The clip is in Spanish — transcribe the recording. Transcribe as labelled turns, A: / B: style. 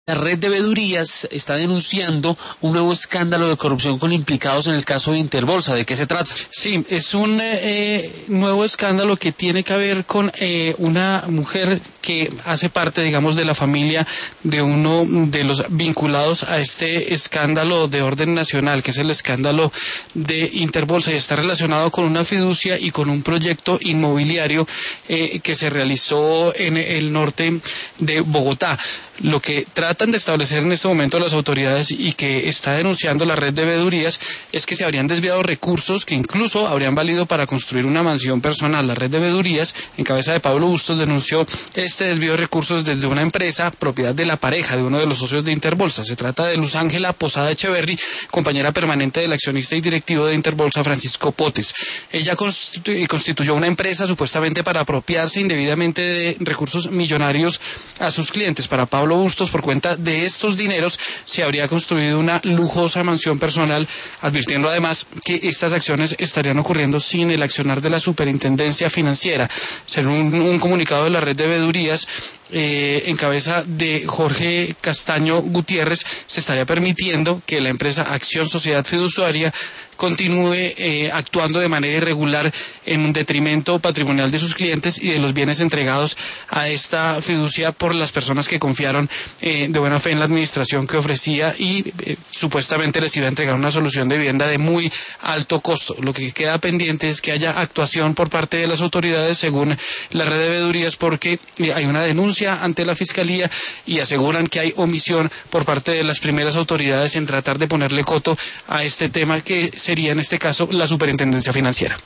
A: La red de veedurías está denunciando un nuevo escándalo de corrupción con implicados en el caso de Interbolsa. ¿De qué se trata?
B: Sí, es un nuevo escándalo que tiene que ver con una mujer que hace parte, digamos, de la familia de uno de los vinculados a este escándalo de orden nacional, que es el escándalo de Interbolsa, y está relacionado con una fiducia y con un proyecto inmobiliario que se realizó en el norte de Bogotá. Lo que tratan de establecer en este momento las autoridades y que está denunciando la red de veedurías es que se habrían desviado recursos que incluso habrían valido para construir una mansión personal. La red de veedurías, en cabeza de Pablo Bustos, denunció este desvío de recursos desde una empresa propiedad de la pareja de uno de los socios de Interbolsa. Se trata de Luz Ángela Posada Echeverry, compañera permanente del accionista y directivo de Interbolsa, Francisco Potes. Ella constituyó una empresa supuestamente para apropiarse indebidamente de recursos millonarios a sus clientes. Para Pablo Bustos, por cuenta de estos dineros, se habría construido una lujosa mansión personal, advirtiendo además que estas acciones estarían ocurriendo sin el accionar de la Superintendencia Financiera. Según un comunicado de la red de veedurías, en cabeza de Jorge Castaño Gutiérrez, se estaría permitiendo que la empresa Acción Sociedad Fiduciaria continúe actuando de manera irregular en un detrimento patrimonial de sus clientes y de los bienes entregados a esta fiducia por las personas que confiaron de buena fe en la administración que ofrecía y supuestamente les iba a entregar una solución de vivienda de muy alto costo. Lo que queda pendiente es que haya actuación por parte de las autoridades, según la red de veedurías, porque hay una denuncia ante la Fiscalía y aseguran que hay omisión por parte de las primeras autoridades en tratar de ponerle coto a este tema, que sería en este caso la Superintendencia Financiera.